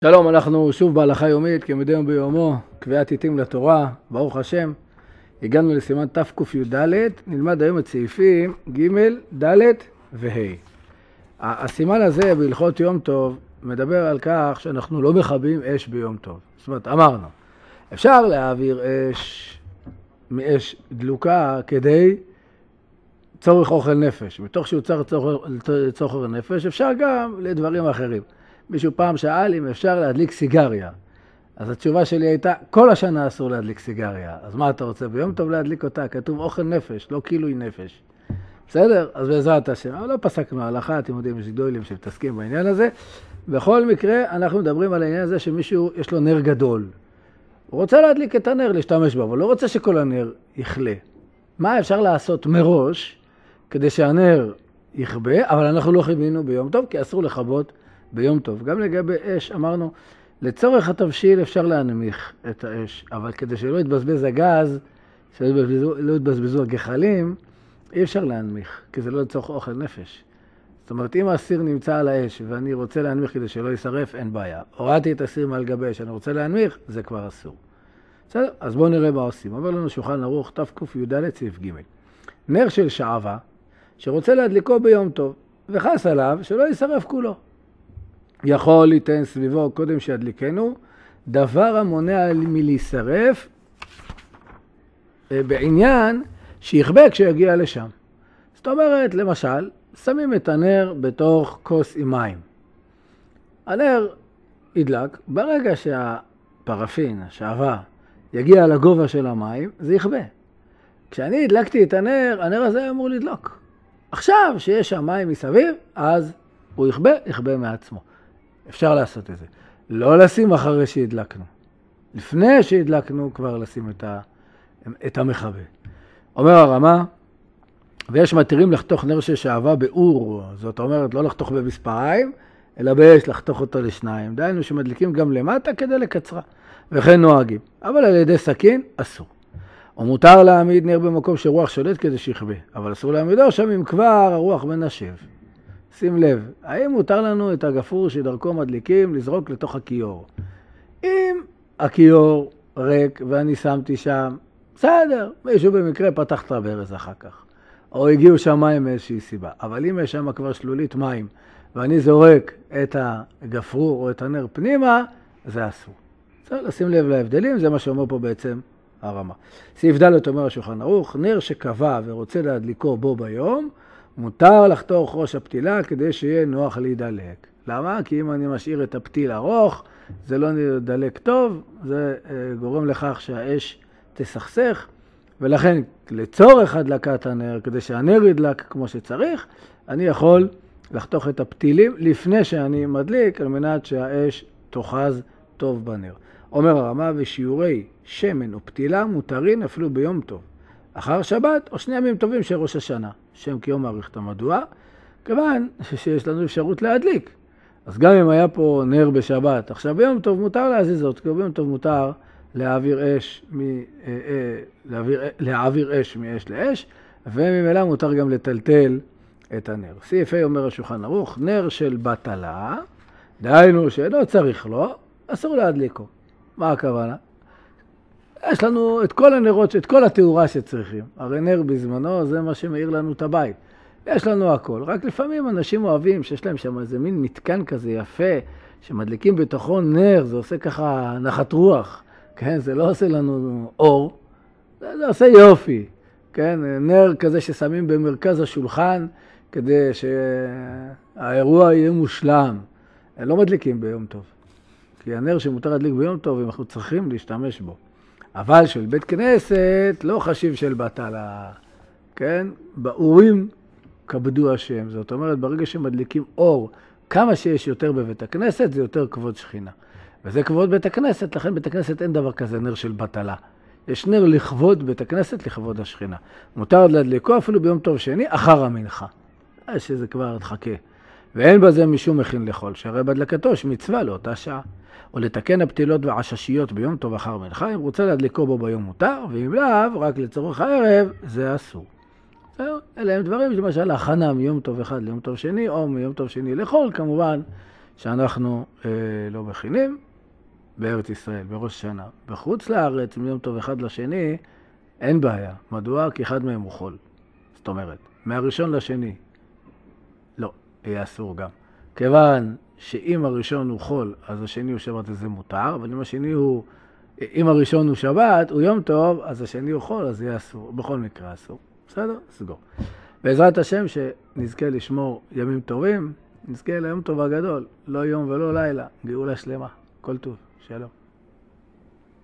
שלום, אנחנו שוב בהלכה יומית, כמדי יום ביומו, קביעת עיתים לתורה, ברוך השם. הגענו לסימן תק"ד, נלמד היום את סעיפים ג', ד' וה'. הסימן הזה בהלכות יום טוב מדבר על כך שאנחנו לא מכבים אש ביום טוב. זאת אומרת, אמרנו, אפשר להעביר אש מאש דלוקה כדי צורך אוכל נפש. בתוך שהוא צורך אוכל נפש אפשר גם לדברים אחרים. מישהו פעם שאל אם אפשר להדליק סיגריה. אז התשובה שלי הייתה, כל השנה אסור להדליק סיגריה. אז מה אתה רוצה? ביום טוב להדליק אותה, כתוב אוכל נפש, לא כילוי נפש. בסדר? אז בעזרת השם. אבל לא פסקנו הלכה, אתם יודעים, יש גדולים שמתעסקים בעניין הזה. בכל מקרה, אנחנו מדברים על העניין הזה שמישהו יש לו נר גדול. הוא רוצה להדליק את הנר, להשתמש בו, אבל לא רוצה שכל הנר יכלה. מה אפשר לעשות מראש כדי שהנר יכבה, אבל אנחנו לא חיבינו ביום טוב, כי אסור לכבות ביום טוב. גם לגבי אש, אמרנו, לצורך התבשיל אפשר להנמיך את האש, אבל כדי שלא יתבזבז הגז, שלא יתבזבזו הגחלים, אי אפשר להנמיך, כי זה לא לצורך אוכל נפש. זאת אומרת, אם הסיר נמצא על האש ואני רוצה להנמיך כדי שלא יישרף, אין בעיה. הורדתי את הסיר מעל גבי אש, אני רוצה להנמיך, זה כבר אסור. בסדר? אז בואו נראה מה עושים. אומר לנו שולחן ערוך תק"ד סעיף ג'. נר של שעווה, שרוצה להדליקו ביום טוב, וחס עליו שלא יישרף כולו. יכול ליתן סביבו קודם שידליקנו, דבר המונע מלהישרף בעניין שיכבה כשיגיע לשם. זאת אומרת, למשל, שמים את הנר בתוך כוס עם מים. הנר ידלק, ברגע שהפרפין, השעווה, יגיע לגובה של המים, זה יכבה. כשאני הדלקתי את הנר, הנר הזה אמור לדלוק. עכשיו שיש שם מים מסביב, אז הוא יכבה מעצמו. אפשר לעשות את זה. לא לשים אחרי שהדלקנו. לפני שהדלקנו כבר לשים את המכבה. אומר הרמה, ויש מתירים לחתוך נר של שעווה באור. זאת אומרת, לא לחתוך במספריים, אלא באש לחתוך אותו לשניים. דהיינו שמדליקים גם למטה כדי לקצרה. וכן נוהגים. אבל על ידי סכין אסור. ומותר להעמיד נר במקום שרוח שולט כדי שיכבה. אבל אסור להעמידו שם אם כבר הרוח מנשב. שים לב, האם מותר לנו את הגפרור שדרכו מדליקים לזרוק לתוך הכיור? אם הכיור ריק ואני שמתי שם, בסדר, מישהו במקרה פתח את הברז אחר כך. או הגיעו שם מים מאיזושהי סיבה. אבל אם יש שם כבר שלולית מים ואני זורק את הגפרור או את הנר פנימה, זה אסור. צריך לשים לב להבדלים, זה מה שאומר פה בעצם הרמה. סעיף ד' אומר השולחן ערוך, נר שקבע ורוצה להדליקו בו ביום, מותר לחתוך ראש הפתילה כדי שיהיה נוח להידלק. למה? כי אם אני משאיר את הפתיל ארוך, זה לא נדלק טוב, זה גורם לכך שהאש תסכסך, ולכן לצורך הדלקת הנר, כדי שהנר ידלק כמו שצריך, אני יכול לחתוך את הפתילים לפני שאני מדליק, על מנת שהאש תאחז טוב בנר. אומר הרמה, ושיעורי שמן ופתילה מותרים אפילו ביום טוב. אחר שבת או שני ימים טובים של ראש השנה. שם כיום מעריכת מדוע, כיוון שיש לנו אפשרות להדליק. אז גם אם היה פה נר בשבת, עכשיו ביום טוב מותר להזיז זאת, כי ביום טוב מותר להעביר אש מאש לאש, וממילא מותר גם לטלטל את הנר. סעיף ה' אומר השולחן ערוך, נר של בטלה, דהיינו שלא צריך לו, אסור להדליקו. מה הכוונה? יש לנו את כל הנרות, את כל התאורה שצריכים. הרי נר בזמנו זה מה שמאיר לנו את הבית. יש לנו הכל. רק לפעמים אנשים אוהבים שיש להם שם איזה מין מתקן כזה יפה, שמדליקים בתוכו נר, זה עושה ככה נחת רוח. כן, זה לא עושה לנו אור, זה עושה יופי. כן, נר כזה ששמים במרכז השולחן, כדי שהאירוע יהיה מושלם. הם לא מדליקים ביום טוב. כי הנר שמותר להדליק ביום טוב, אנחנו צריכים להשתמש בו. אבל של בית כנסת לא חשיב של בטלה, כן? באורים כבדו השם. זאת אומרת, ברגע שמדליקים אור, כמה שיש יותר בבית הכנסת, זה יותר כבוד שכינה. וזה כבוד בית הכנסת, לכן בית הכנסת אין דבר כזה נר של בטלה. יש נר לכבוד בית הכנסת, לכבוד השכינה. מותר להדליקו אפילו ביום טוב שני, אחר המנחה. שזה כבר תחכה. ואין בזה משום מכין לאכול, שהרי בהדלקתו יש מצווה לאותה שעה. או לתקן הפתילות והעששיות ביום טוב אחר מנחה, אם רוצה להדליקו בו ביום מותר, ואם לאו, רק לצורך הערב, זה אסור. אלה הם דברים, למשל, הכנה מיום טוב אחד ליום טוב שני, או מיום טוב שני לחול, כמובן, שאנחנו לא מכינים בארץ ישראל, בראש השנה. בחוץ לארץ, מיום טוב אחד לשני, אין בעיה. מדוע? כי אחד מהם הוא חול. זאת אומרת, מהראשון לשני, לא, יהיה אסור גם. כיוון שאם הראשון הוא חול, אז השני הוא שבת וזה מותר, אבל אם הראשון הוא שבת, הוא יום טוב, אז השני הוא חול, אז יהיה אסור. בכל מקרה אסור. בסדר? סגור. בעזרת השם שנזכה לשמור ימים טובים, נזכה ליום טוב הגדול, לא יום ולא לילה, גאולה שלמה. כל טוב. שלום.